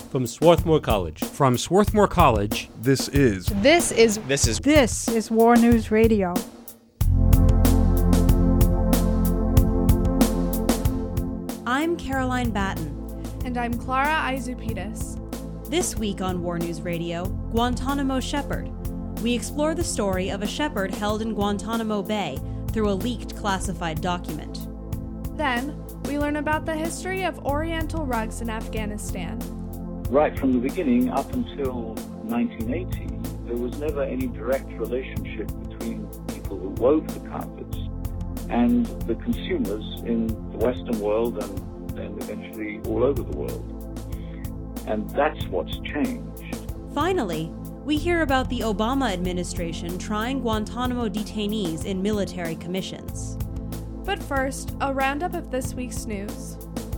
From Swarthmore College. From Swarthmore College, This is War News Radio. I'm Caroline Batten. And I'm Clara Izupidis. This week on War News Radio, Guantanamo Shepherd. We explore the story of a shepherd held in Guantanamo Bay through a leaked classified document. Then, we learn about the history of Oriental rugs in Afghanistan. Right from the beginning, up until 1980, there was never any direct relationship between people who wove the carpets and the consumers in the Western world and then eventually all over the world. And that's what's changed. Finally, we hear about the Obama administration trying Guantanamo detainees in military commissions. But first, a roundup of this week's news.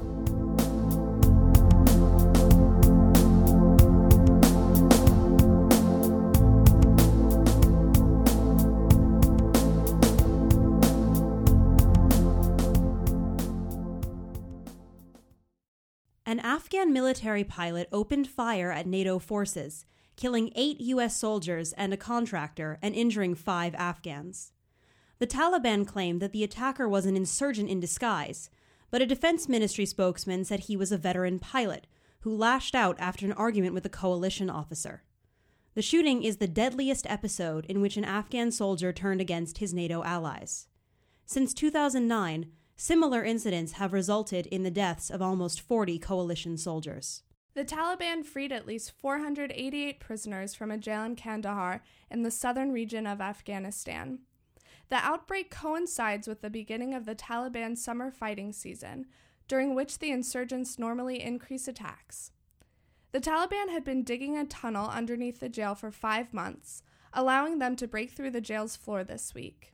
An Afghan military pilot opened fire at NATO forces, killing 8 U.S. soldiers and a contractor and injuring 5 Afghans. The Taliban claimed that the attacker was an insurgent in disguise, but a defense ministry spokesman said he was a veteran pilot who lashed out after an argument with a coalition officer. The shooting is the deadliest episode in which an Afghan soldier turned against his NATO allies. Since 2009, similar incidents have resulted in the deaths of almost 40 coalition soldiers. The Taliban freed at least 488 prisoners from a jail in Kandahar in the southern region of Afghanistan. The outbreak coincides with the beginning of the Taliban summer fighting season, during which the insurgents normally increase attacks. The Taliban had been digging a tunnel underneath the jail for 5 months, allowing them to break through the jail's floor this week.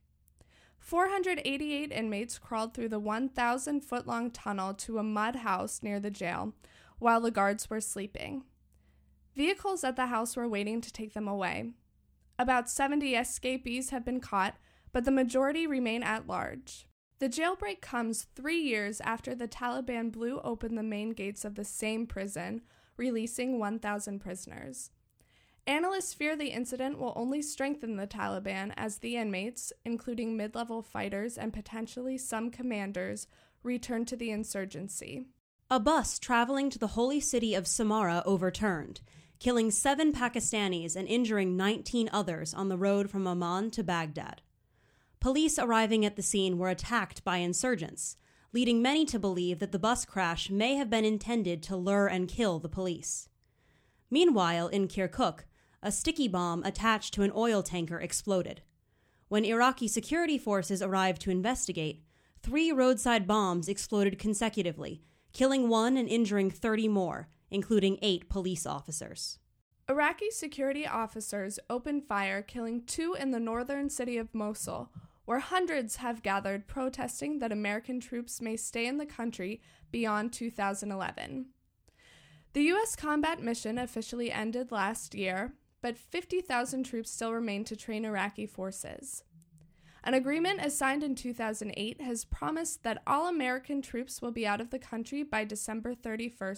488 inmates crawled through the 1,000-foot-long tunnel to a mud house near the jail, while the guards were sleeping. Vehicles at the house were waiting to take them away. About 70 escapees have been caught, but the majority remain at large. The jailbreak comes 3 years after the Taliban blew open the main gates of the same prison, releasing 1,000 prisoners. Analysts fear the incident will only strengthen the Taliban as the inmates, including mid-level fighters and potentially some commanders, return to the insurgency. A bus traveling to the holy city of Samarra overturned, killing 7 Pakistanis and injuring 19 others on the road from Amman to Baghdad. Police arriving at the scene were attacked by insurgents, leading many to believe that the bus crash may have been intended to lure and kill the police. Meanwhile, in Kirkuk, a sticky bomb attached to an oil tanker exploded. When Iraqi security forces arrived to investigate, 3 roadside bombs exploded consecutively, killing 1 and injuring 30 more, including 8 police officers. Iraqi security officers opened fire, killing 2 in the northern city of Mosul, where hundreds have gathered protesting that American troops may stay in the country beyond 2011. The U.S. combat mission officially ended last year, but 50,000 troops still remain to train Iraqi forces. An agreement as signed in 2008 has promised that all American troops will be out of the country by December 31,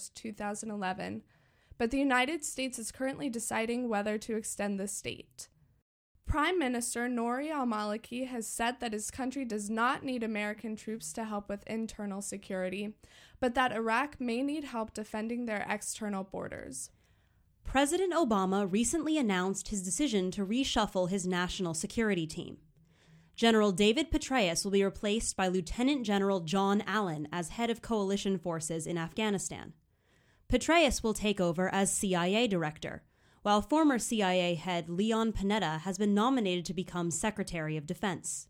2011, but the United States is currently deciding whether to extend this date. Prime Minister Nouri al-Maliki has said that his country does not need American troops to help with internal security, but that Iraq may need help defending their external borders. President Obama recently announced his decision to reshuffle his national security team. General David Petraeus will be replaced by Lieutenant General John Allen as head of coalition forces in Afghanistan. Petraeus will take over as CIA director, while former CIA head Leon Panetta has been nominated to become Secretary of Defense.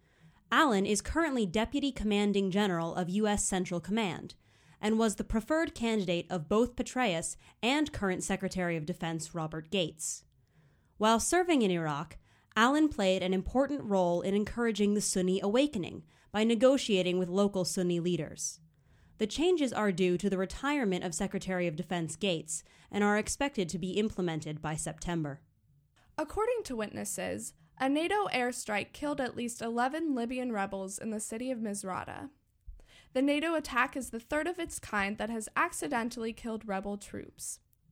Allen is currently Deputy Commanding General of U.S. Central Command and was the preferred candidate of both Petraeus and current Secretary of Defense Robert Gates. While serving in Iraq, Allen played an important role in encouraging the Sunni awakening by negotiating with local Sunni leaders. The changes are due to the retirement of Secretary of Defense Gates and are expected to be implemented by September. According to witnesses, a NATO airstrike killed at least 11 Libyan rebels in the city of Misrata. The NATO attack is the third of its kind that has accidentally killed rebel troops.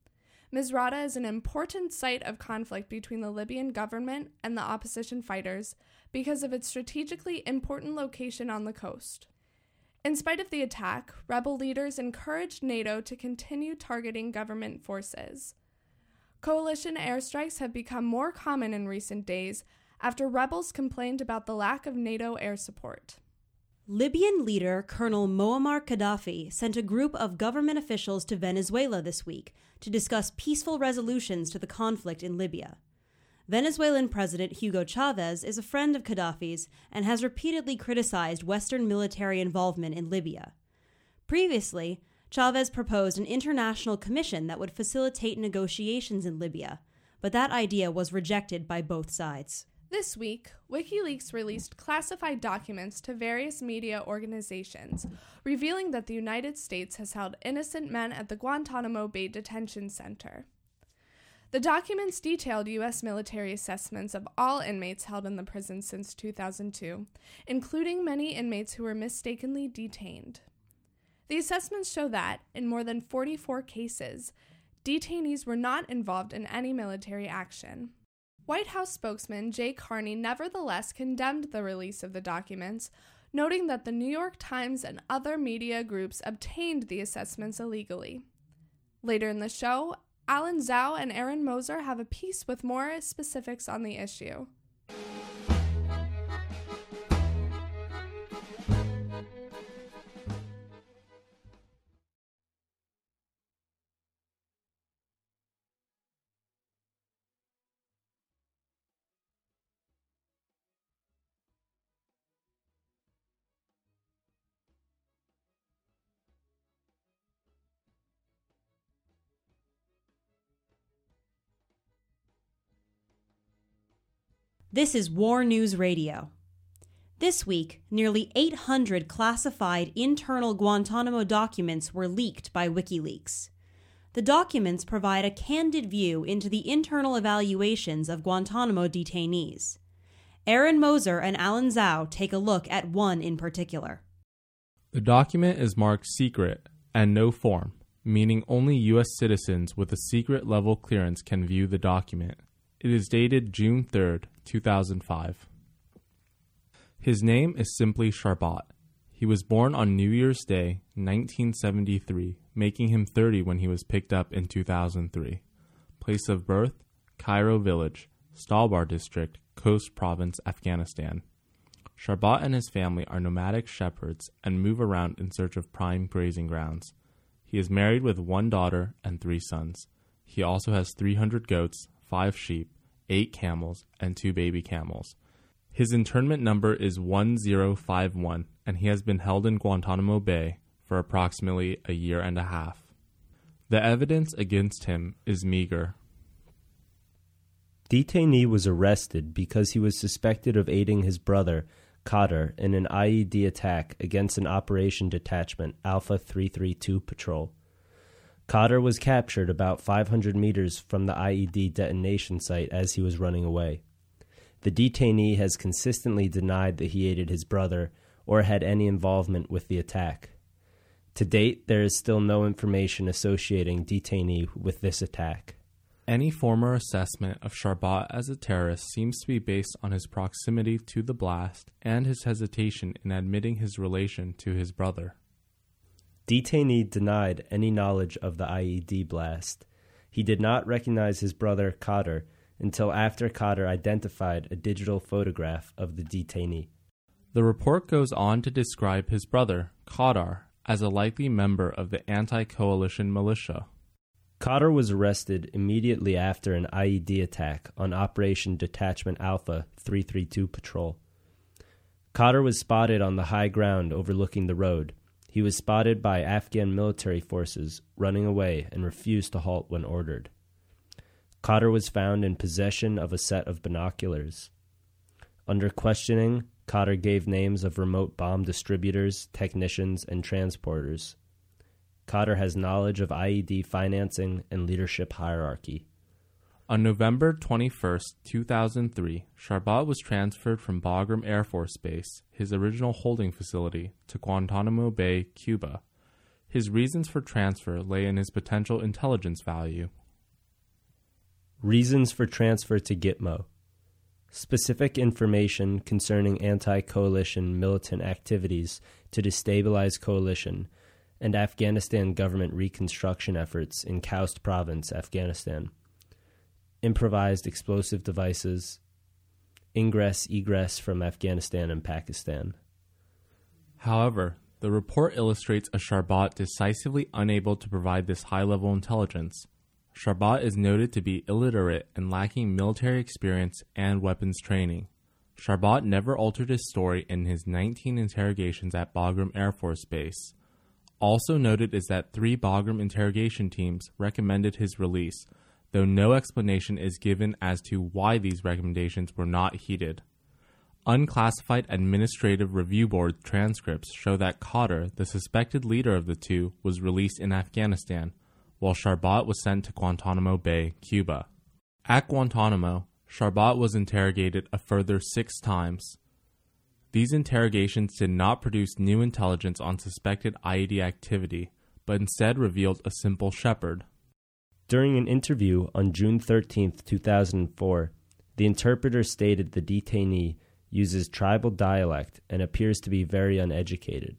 Misrata is an important site of conflict between the Libyan government and the opposition fighters because of its strategically important location on the coast. In spite of the attack, rebel leaders encouraged NATO to continue targeting government forces. Coalition airstrikes have become more common in recent days after rebels complained about the lack of NATO air support. Libyan leader Colonel Muammar Gaddafi sent a group of government officials to Venezuela this week to discuss peaceful resolutions to the conflict in Libya. Venezuelan President Hugo Chavez is a friend of Gaddafi's and has repeatedly criticized Western military involvement in Libya. Previously, Chavez proposed an international commission that would facilitate negotiations in Libya, but that idea was rejected by both sides. This week, WikiLeaks released classified documents to various media organizations, revealing that the United States has held innocent men at the Guantanamo Bay Detention Center. The documents detailed U.S. military assessments of all inmates held in the prison since 2002, including many inmates who were mistakenly detained. The assessments show that, in more than 44 cases, detainees were not involved in any military action. White House spokesman Jay Carney nevertheless condemned the release of the documents, noting that the New York Times and other media groups obtained the assessments illegally. Later in the show, Alan Zhao and Aaron Moser have a piece with more specifics on the issue. This is War News Radio. This week, nearly 800 classified internal Guantanamo documents were leaked by WikiLeaks. The documents provide a candid view into the internal evaluations of Guantanamo detainees. Aaron Moser and Alan Zhao take a look at one in particular. The document is marked secret and no form, meaning only U.S. citizens with a secret level clearance can view the document. It is dated June 3rd, 2005. His name is simply Sharbat. He was born on New Year's Day, 1973, making him 30 when he was picked up in 2003. Place of birth, Cairo Village, Stalbar District, Khost Province, Afghanistan. Sharbat and his family are nomadic shepherds and move around in search of prime grazing grounds. He is married with 1 daughter and 3 sons. He also has 300 goats, 5 sheep, 8 camels, and 2 baby camels. His internment number is 1051, and he has been held in Guantanamo Bay for approximately a year and a half. The evidence against him is meager. Detainee was arrested because he was suspected of aiding his brother, Qatar, in an IED attack against an Operation Detachment Alpha 332 patrol. Qatar was captured about 500 meters from the IED detonation site as he was running away. The detainee has consistently denied that he aided his brother or had any involvement with the attack. To date, there is still no information associating detainee with this attack. Any former assessment of Sharbat as a terrorist seems to be based on his proximity to the blast and his hesitation in admitting his relation to his brother. Detainee denied any knowledge of the IED blast. He did not recognize his brother Qatar until after Qatar identified a digital photograph of the detainee. The report goes on to describe his brother, Qatar, as a likely member of the anti-coalition militia. Qatar was arrested immediately after an IED attack on Operation Detachment Alpha 332 patrol. Qatar was spotted on the high ground overlooking the road. He was spotted by Afghan military forces running away and refused to halt when ordered. Qatar was found in possession of a set of binoculars. Under questioning, Qatar gave names of remote bomb distributors, technicians, and transporters. Qatar has knowledge of IED financing and leadership hierarchy. On November 21, 2003, Sharbat was transferred from Bagram Air Force Base, his original holding facility, to Guantanamo Bay, Cuba. His reasons for transfer lay in his potential intelligence value. Reasons for transfer to Gitmo. Specific information concerning anti-coalition militant activities to destabilize coalition and Afghanistan government reconstruction efforts in Khoust province, Afghanistan. Improvised explosive devices. Ingress-egress from Afghanistan and Pakistan. However, the report illustrates a Sharbat decisively unable to provide this high-level intelligence. Sharbat is noted to be illiterate and lacking military experience and weapons training. Sharbat never altered his story in his 19 interrogations at Bagram Air Force Base. Also noted is that 3 Bagram interrogation teams recommended his release, though no explanation is given as to why these recommendations were not heeded. Unclassified Administrative Review Board transcripts show that Khadr, the suspected leader of the two, was released in Afghanistan, while Sharbat was sent to Guantanamo Bay, Cuba. At Guantanamo, Sharbat was interrogated a further 6 times. These interrogations did not produce new intelligence on suspected IED activity, but instead revealed a simple shepherd. During an interview on June 13, 2004, the interpreter stated the detainee uses tribal dialect and appears to be very uneducated.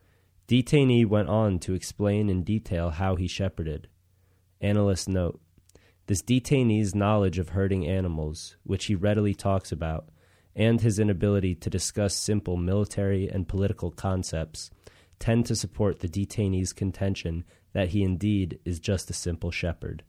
Detainee went on to explain in detail how he shepherded. Analysts note, this detainee's knowledge of herding animals, which he readily talks about, and his inability to discuss simple military and political concepts tend to support the detainee's contention that he indeed is just a simple shepherd.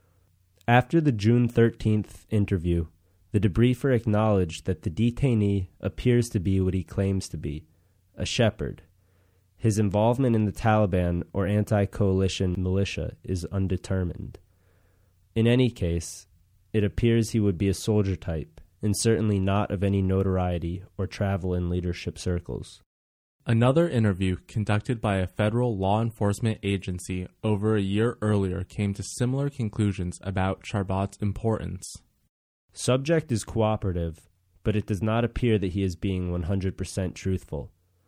After the June 13th interview, the debriefer acknowledged that the detainee appears to be what he claims to be, a shepherd. His involvement in the Taliban or anti-coalition militia is undetermined. In any case, it appears he would be a soldier type, and certainly not of any notoriety or travel in leadership circles. Another interview conducted by a federal law enforcement agency over a year earlier came to similar conclusions about Sharbat's importance. Subject is cooperative, but it does not appear that he is being 100% truthful.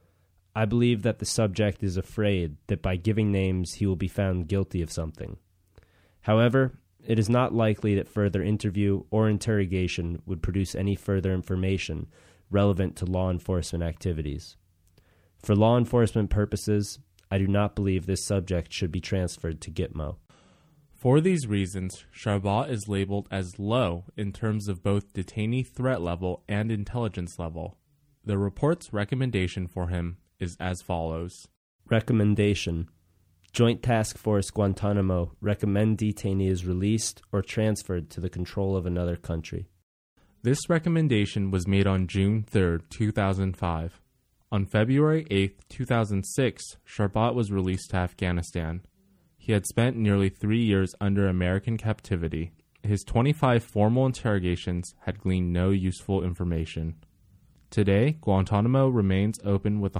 I believe that the subject is afraid that by giving names he will be found guilty of something. However, it is not likely that further interview or interrogation would produce any further information relevant to law enforcement activities. For law enforcement purposes, I do not believe this subject should be transferred to Gitmo. For these reasons, Sharbat is labeled as low in terms of both detainee threat level and intelligence level. The report's recommendation for him is as follows. Recommendation. Joint Task Force Guantanamo recommend detainee is released or transferred to the control of another country. This recommendation was made on June 3, 2005. On February 8, 2006, Sharbat was released to Afghanistan. He had spent nearly 3 years under American captivity. His 25 formal interrogations had gleaned no useful information. Today, Guantanamo remains open with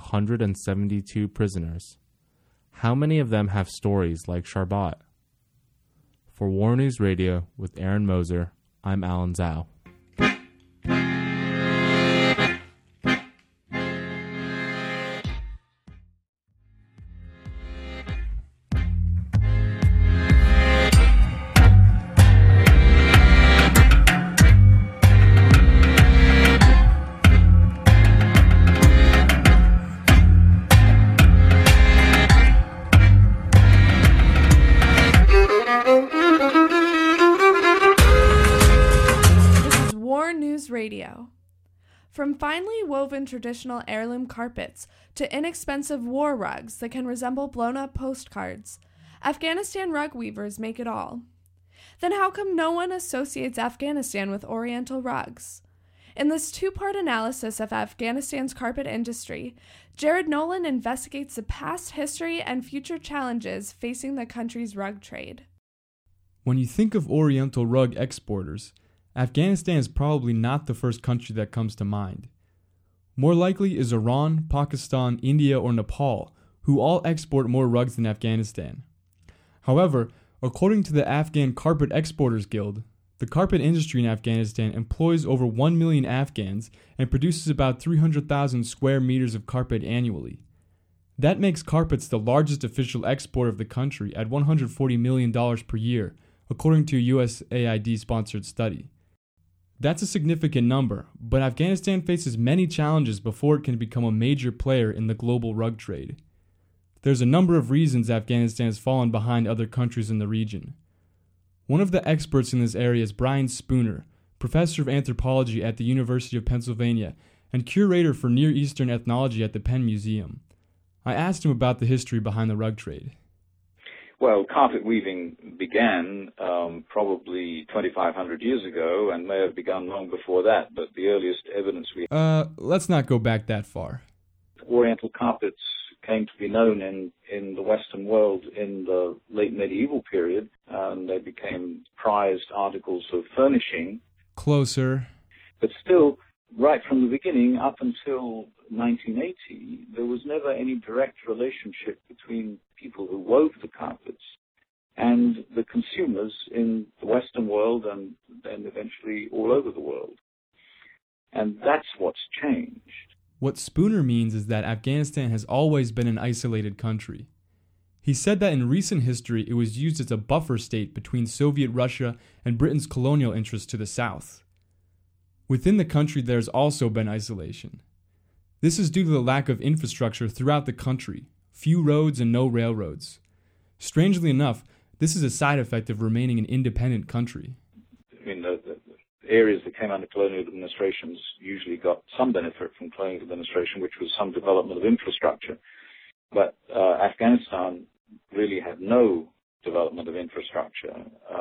172 prisoners. How many of them have stories like Sharbat? For War News Radio with Aaron Moser, I'm Alan Zhao. Radio. From finely woven traditional heirloom carpets to inexpensive war rugs that can resemble blown-up postcards, Afghanistan rug weavers make it all. Then how come no one associates Afghanistan with Oriental rugs? In this 2-part analysis of Afghanistan's carpet industry, Jared Nolan investigates the past history and future challenges facing the country's rug trade. When you think of Oriental rug exporters, Afghanistan is probably not the first country that comes to mind. More likely is Iran, Pakistan, India, or Nepal, who all export more rugs than Afghanistan. However, according to the Afghan Carpet Exporters Guild, the carpet industry in Afghanistan employs over 1 million Afghans and produces about 300,000 square meters of carpet annually. That makes carpets the largest official export of the country at $140 million per year, according to a USAID-sponsored study. That's a significant number, but Afghanistan faces many challenges before it can become a major player in the global rug trade. There's a number of reasons Afghanistan has fallen behind other countries in the region. One of the experts in this area is Brian Spooner, professor of anthropology at the University of Pennsylvania and curator for Near Eastern ethnology at the Penn Museum. I asked him about the history behind the rug trade. Well, carpet weaving began probably 2,500 years ago and may have begun long before that, but the earliest evidence we have... Let's not go back that far. Oriental carpets came to be known in the Western world in the late medieval period, and they became prized articles of furnishing. Closer. But still, right from the beginning up until 1980, there was never any direct relationship between people who wove the carpets and the consumers in the Western world and then eventually all over the world. And that's what's changed. What Spooner means is that Afghanistan has always been an isolated country. He said that in recent history it was used as a buffer state between Soviet Russia and Britain's colonial interests to the south. Within the country there has also been isolation. This is due to the lack of infrastructure throughout the country, few roads and no railroads. Strangely enough, this is a side effect of remaining an independent country. I mean, the areas that came under colonial administrations usually got some benefit from colonial administration, which was some development of infrastructure. But Afghanistan really had no development of infrastructure.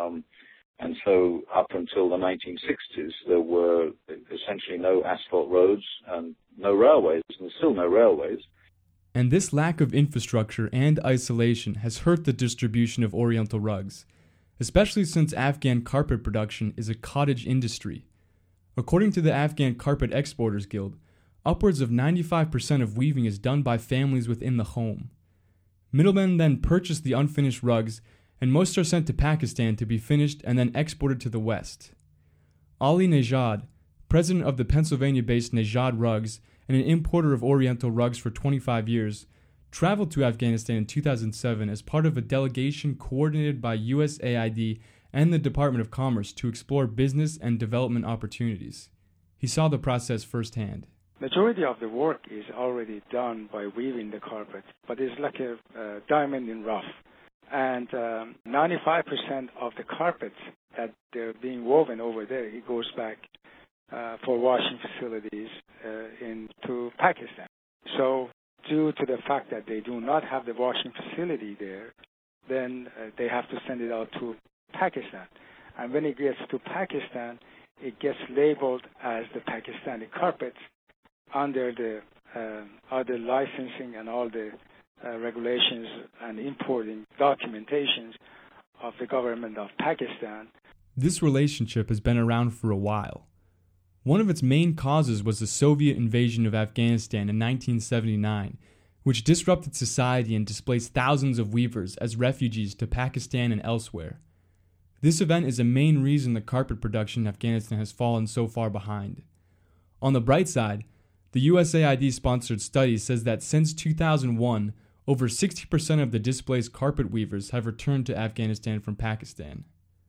And so up until the 1960s, there were essentially no asphalt roads and no railways, and there's still no railways. And this lack of infrastructure and isolation has hurt the distribution of Oriental rugs, especially since Afghan carpet production is a cottage industry. According to the Afghan Carpet Exporters Guild, upwards of 95% of weaving is done by families within the home. Middlemen then purchase the unfinished rugs, and most are sent to Pakistan to be finished and then exported to the West. Ali Nejad, president of the Pennsylvania-based Nejad Rugs and an importer of Oriental rugs for 25 years, traveled to Afghanistan in 2007 as part of a delegation coordinated by USAID and the Department of Commerce to explore business and development opportunities. He saw the process firsthand. Majority of the work is already done by weaving the carpet, but it's like a diamond in rough. And 95% of the carpets that they're being woven over there, it goes back for washing facilities into Pakistan. So due to the fact that they do not have the washing facility there, then they have to send it out to Pakistan. And when it gets to Pakistan, it gets labeled as the Pakistani carpets under the other licensing and all the regulations and importing documentations of the government of Pakistan. This relationship has been around for a while. One of its main causes was the Soviet invasion of Afghanistan in 1979, which disrupted society and displaced thousands of weavers as refugees to Pakistan and elsewhere. This event is a main reason the carpet production in Afghanistan has fallen so far behind. On the bright side, the USAID-sponsored study says that since 2001, over 60% of the displaced carpet weavers have returned to Afghanistan from Pakistan.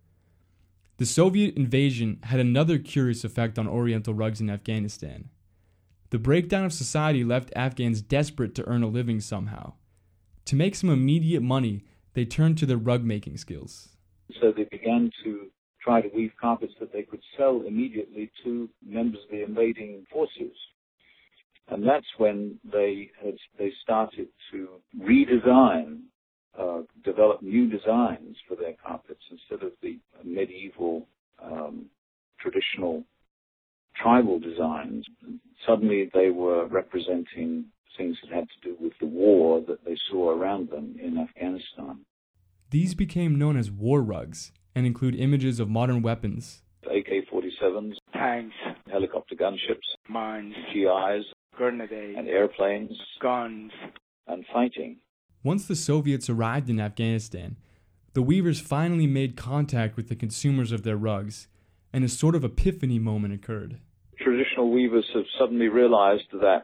The Soviet invasion had another curious effect on Oriental rugs in Afghanistan. The breakdown of society left Afghans desperate to earn a living somehow. To make some immediate money, they turned to their rug-making skills. So they began to try to weave carpets that they could sell immediately to members of the invading forces. And that's when they started to redesign, develop new designs for their carpets instead of the medieval, traditional tribal designs. Suddenly they were representing things that had to do with the war that they saw around them in Afghanistan. These became known as war rugs and include images of modern weapons, AK-47s, tanks, helicopter gunships, mines, GIs, grenades, and airplanes, guns, and fighting. Once the Soviets arrived in Afghanistan, the weavers finally made contact with the consumers of their rugs, and a sort of epiphany moment occurred. Traditional weavers have suddenly realized that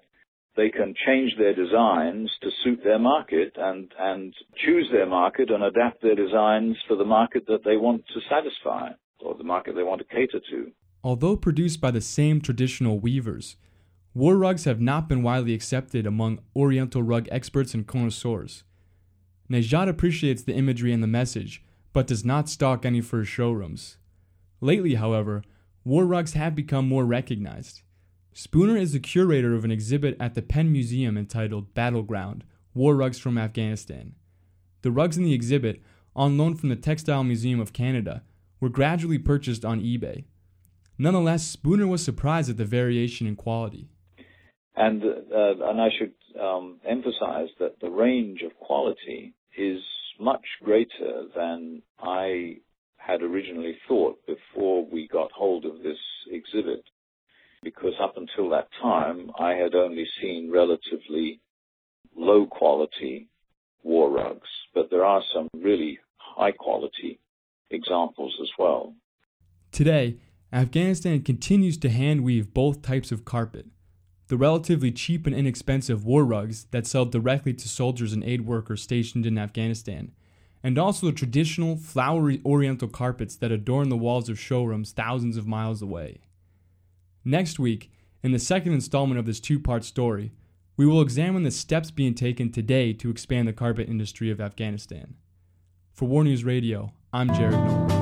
they can change their designs to suit their market and choose their market and adapt their designs for the market that they want to satisfy or the market they want to cater to. Although produced by the same traditional weavers, war rugs have not been widely accepted among Oriental rug experts and connoisseurs. Nejat appreciates the imagery and the message, but does not stock any for his showrooms. Lately, however, war rugs have become more recognized. Spooner is the curator of an exhibit at the Penn Museum entitled Battleground, War Rugs from Afghanistan. The rugs in the exhibit, on loan from the Textile Museum of Canada, were gradually purchased on eBay. Nonetheless, Spooner was surprised at the variation in quality. And I should emphasize that the range of quality is much greater than I had originally thought before we got hold of this exhibit, because up until that time I had only seen relatively low quality war rugs, but there are some really high quality examples as well. Today, Afghanistan continues to hand weave both types of carpet. The relatively cheap and inexpensive war rugs that sell directly to soldiers and aid workers stationed in Afghanistan, and also the traditional, flowery Oriental carpets that adorn the walls of showrooms thousands of miles away. Next week, in the second installment of this two-part story, we will examine the steps being taken today to expand the carpet industry of Afghanistan. For War News Radio, I'm Jared Nolan.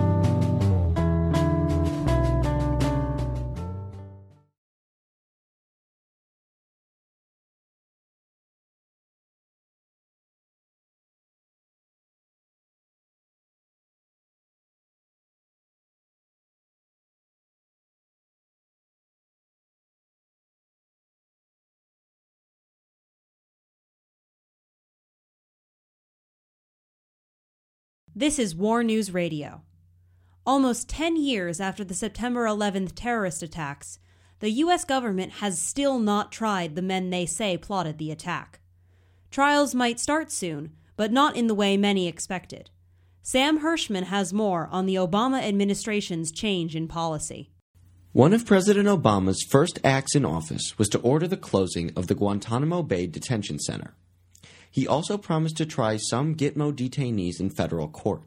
This is War News Radio. Almost 10 years after the September 11th terrorist attacks, the U.S. government has still not tried the men they say plotted the attack. Trials might start soon, but not in the way many expected. Sam Hirschman has more on the Obama administration's change in policy. One of President Obama's first acts in office was to order the closing of the Guantanamo Bay Detention Center. He also promised to try some Gitmo detainees in federal court.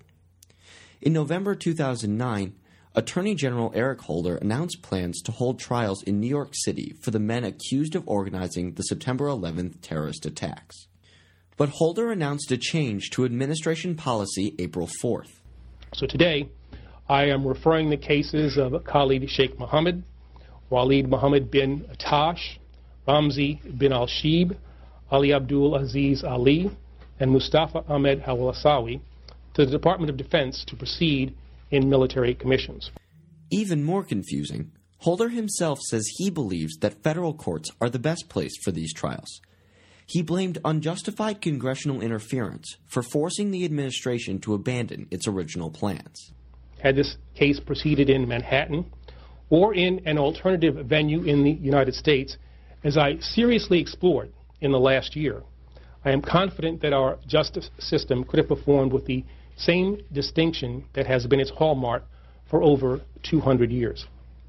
In November 2009, Attorney General Eric Holder announced plans to hold trials in New York City for the men accused of organizing the September 11th terrorist attacks. But Holder announced a change to administration policy April 4th. So today, I am referring the cases of Khalid Sheikh Mohammed, Walid Mohammed bin Atash, Ramzi bin al-Shib, Ali Abdul Aziz Ali, and Mustafa Ahmed Al-Asawi to the Department of Defense to proceed in military commissions. Even more confusing, Holder himself says he believes that federal courts are the best place for these trials. He blamed unjustified congressional interference for forcing the administration to abandon its original plans. Had this case proceeded in Manhattan or in an alternative venue in the United States, as I seriously explored in the last year, I am confident that our justice system could have performed with the same distinction that has been its hallmark for over 200 years.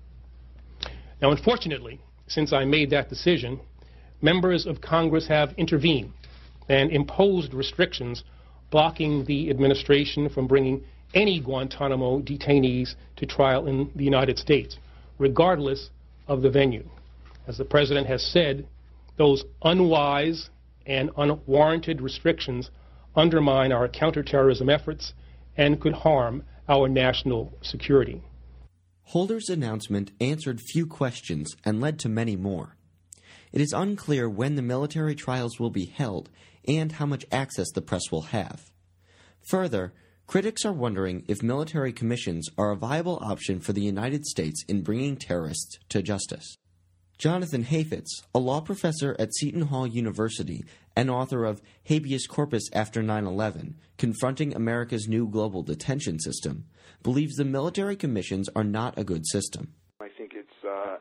Now, unfortunately, since I made that decision, members of Congress have intervened and imposed restrictions blocking the administration from bringing any Guantanamo detainees to trial in the United States, regardless of the venue. As the President has said, those unwise and unwarranted restrictions undermine our counterterrorism efforts and could harm our national security. Holder's announcement answered few questions and led to many more. It is unclear when the military trials will be held and how much access the press will have. Further, critics are wondering if military commissions are a viable option for the United States in bringing terrorists to justice. Jonathan Hafetz, a law professor at Seton Hall University and author of Habeas Corpus After 9/11, Confronting America's New Global Detention System, believes the military commissions are not a good system. I think it's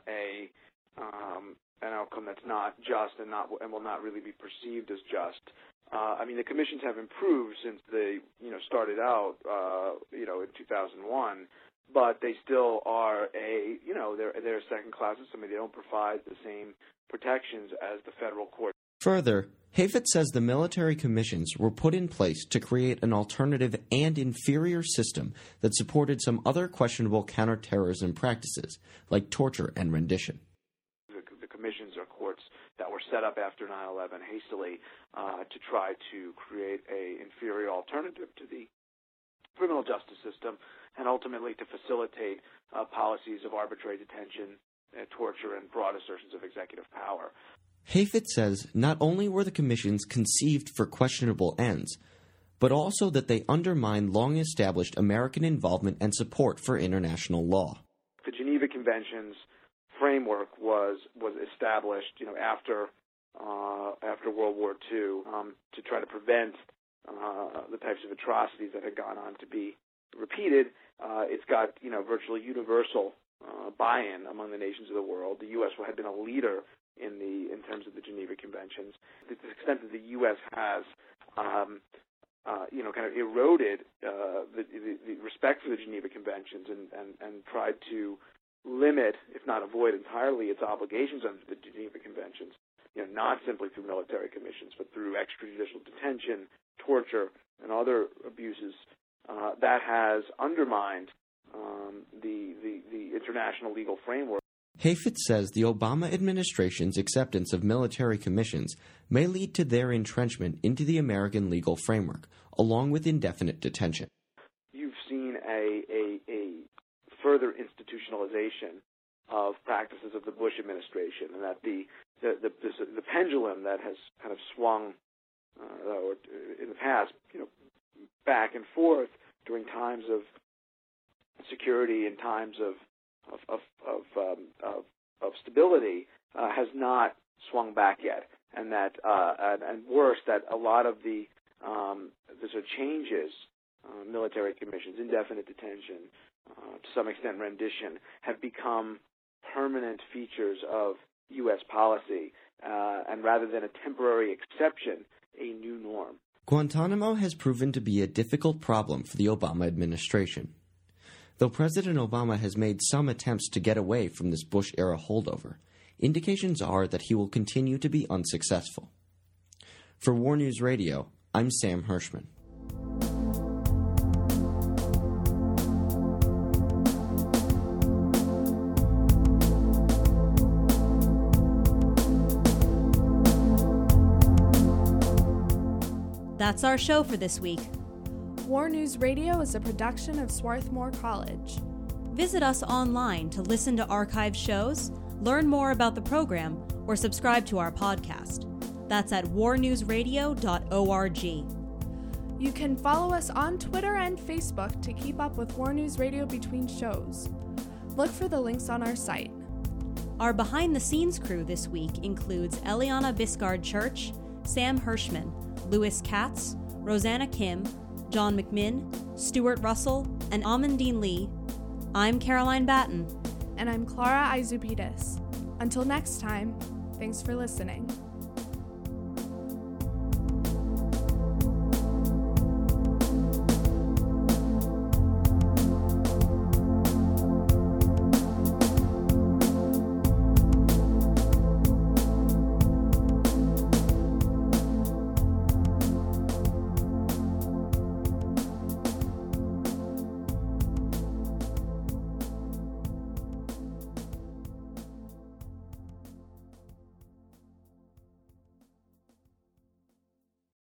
an outcome that's not just and will not really be perceived as just. I mean, the commissions have improved since they started out in 2001, but they still are they're a second class system. They don't provide the same protections as the federal court. Further, Hafet says the military commissions were put in place to create an alternative and inferior system that supported some other questionable counterterrorism practices, like torture and rendition. The commissions are courts that were set up after 9/11 hastily to try to create an inferior alternative to the criminal justice system, and ultimately to facilitate policies of arbitrary detention, torture, and broad assertions of executive power. Hafet says not only were the commissions conceived for questionable ends, but also that they undermine long-established American involvement and support for international law. The Geneva Convention's framework was established, after World War II, to try to prevent the types of atrocities that had gone on to be repeated. It's got virtually universal buy-in among the nations of the world. The U.S. had been a leader in terms of the Geneva Conventions. To the extent that the U.S. has kind of eroded the respect for the Geneva Conventions and tried to limit, if not avoid entirely, its obligations under the Geneva Conventions, not simply through military commissions, but through extrajudicial detention, torture, and other abuses, that has undermined the international legal framework. Hafet says the Obama administration's acceptance of military commissions may lead to their entrenchment into the American legal framework, along with indefinite detention. You've seen a further institutionalization of practices of the Bush administration, and that the pendulum that has kind of swung in the past, back and forth during times of security and times of stability, has not swung back yet, and that and worse, that a lot of the sort of changes, military commissions, indefinite detention, to some extent rendition, have become permanent features of U.S. policy, and rather than a temporary exception, a new norm. Guantanamo has proven to be a difficult problem for the Obama administration. Though President Obama has made some attempts to get away from this Bush-era holdover, indications are that he will continue to be unsuccessful. For War News Radio, I'm Sam Hirschman. That's our show for this week. War News Radio is a production of Swarthmore College. Visit us online to listen to archived shows, learn more about the program, or subscribe to our podcast. That's at warnewsradio.org. You can follow us on Twitter and Facebook to keep up with War News Radio between shows. Look for the links on our site. Our behind-the-scenes crew this week includes Eliana Biscard Church, Sam Hirschman, Louis Katz, Rosanna Kim, John McMinn, Stuart Russell, and Amandine Lee. I'm Caroline Batten. And I'm Clara Izupidis. Until next time, thanks for listening.